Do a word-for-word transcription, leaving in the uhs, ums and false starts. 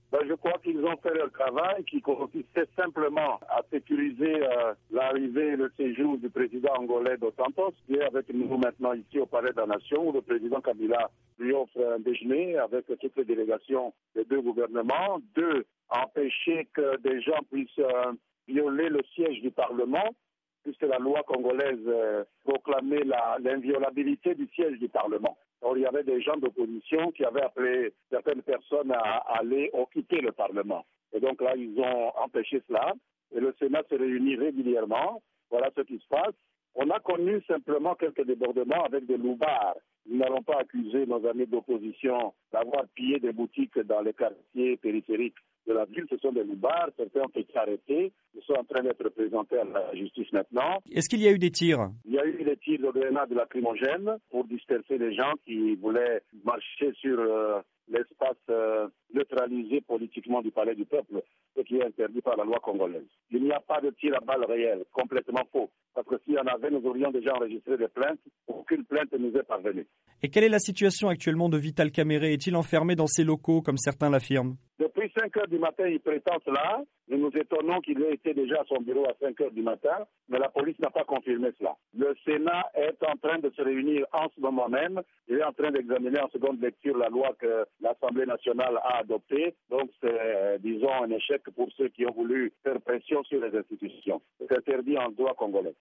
Ben, je crois qu'ils ont fait leur travail qui consistait simplement à sécuriser euh, l'arrivée et le séjour du président angolais Dos Santos, qui est avec nous maintenant ici au Palais de la Nation, où le président Kabila lui offre un déjeuner avec toutes les délégations des deux gouvernements. Deux, empêcher que des gens puissent euh, violer le siège du Parlement, puisque la loi congolaise euh, proclamait la, l'inviolabilité du siège du Parlement. Alors, il y avait des gens d'opposition qui avaient appelé certaines personnes à, à aller occuper le Parlement. Et donc là, ils ont empêché cela. Et le Sénat se réunit régulièrement. Voilà ce qui se passe. On a connu simplement quelques débordements avec des loupards. Nous n'allons pas accuser nos amis d'opposition d'avoir pillé des boutiques dans les quartiers périphériques de la ville. Ce sont des loupards. Certains ont été arrêtés. Ils sont en train d'être présentés à la justice maintenant. Est-ce qu'il y a eu des tirs? Il y a eu des tirs de grenades lacrymogènes pour disperser les gens qui voulaient marcher sur euh, l'espace euh, neutralisé politiquement du Palais du Peuple, ce qui est interdit par la loi congolaise. Il n'y a pas de tir à balles réelles, complètement faux. Parce que s'il y en avait, nous aurions déjà enregistré des plaintes. Aucune plainte ne nous est parvenue. Et quelle est la situation actuellement de Vital Kamerhe? Est-il enfermé dans ses locaux, comme certains l'affirment? Depuis cinq heures du matin, il prétend cela. Nous nous étonnons qu'il ait été déjà à son bureau à cinq heures du matin, mais la police n'a pas confirmé cela. Le Sénat est en train de se réunir en ce moment même. Il est en train d'examiner en seconde lecture la loi que l'Assemblée nationale a adoptée. Donc, c'est, disons, un échec pour ceux qui ont voulu faire pression sur les institutions. C'est interdit en droit congolais.